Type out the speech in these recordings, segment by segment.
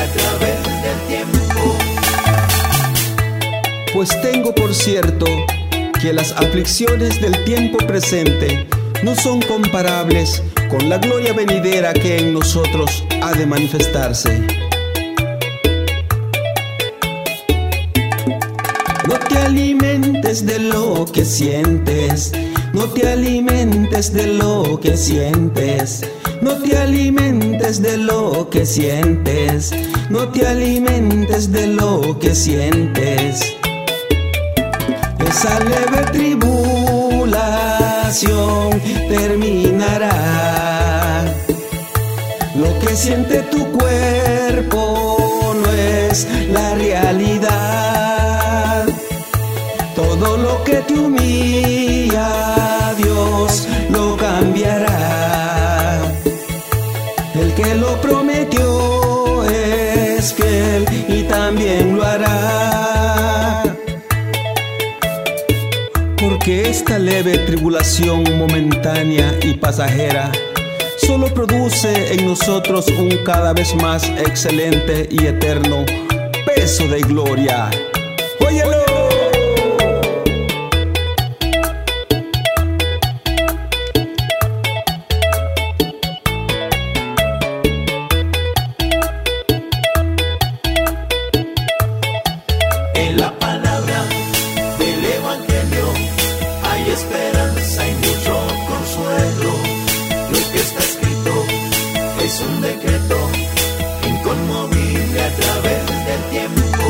través del tiempo. Pues tengo por cierto que las aflicciones del tiempo presente no son comparables con la gloria venidera que en nosotros ha de manifestarse. No te alimentes de lo que sientes, no te alimentes de lo que sientes, no te alimentes de lo que sientes, no te alimentes de lo que sientes. Esa leve tribulación terminará. Lo que siente tu cuerpo no es la realidad. Todo lo que te humilla, Dios lo cambiará. El que lo prometió es fiel y también lo hará. Porque esta leve tribulación momentánea y pasajera solo produce en nosotros un cada vez más excelente y eterno peso de gloria. ¡Óyelo! En la palabra del Evangelio hay esperanza y mucho consuelo. Lo que está escrito es un decreto inconmovible a través del tiempo.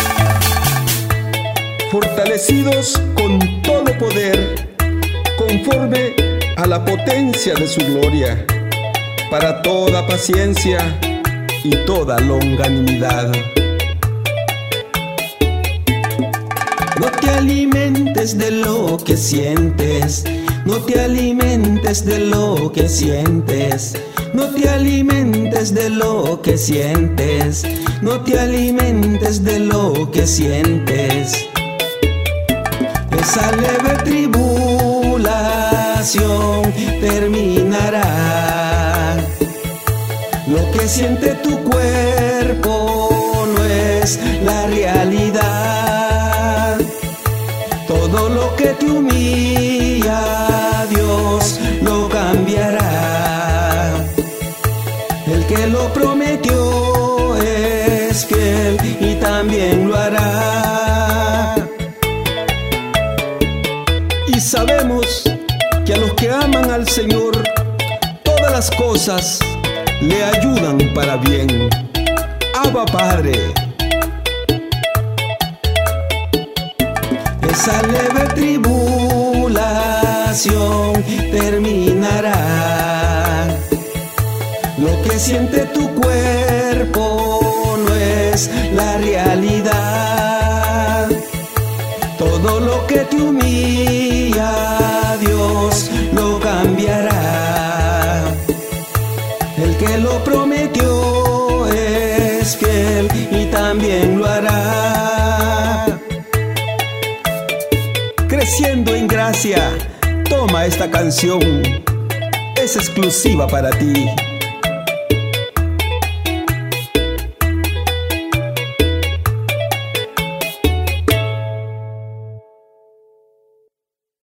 Fortalecidos con todo poder, conforme a la potencia de su gloria, para toda paciencia y toda longanimidad. No te alimentes de lo que sientes, no te alimentes de lo que sientes, no te alimentes de lo que sientes, no te alimentes de lo que sientes. Esa leve tribulación terminará. Lo que siente tu cuerpo no es la realidad. Todo lo que te humilla, Dios lo cambiará. El que lo prometió es fiel y también lo hará. Y sabemos que a los que aman al Señor, todas las cosas le ayudan para bien. Abba Padre. Esa leve tribulación terminará. Lo que siente tu cuerpo no es la realidad. Todo lo que te humilla, Dios lo cambiará. El que lo prometió es fiel y también lo hará. Creciendo en gracia, toma esta canción, es exclusiva para ti.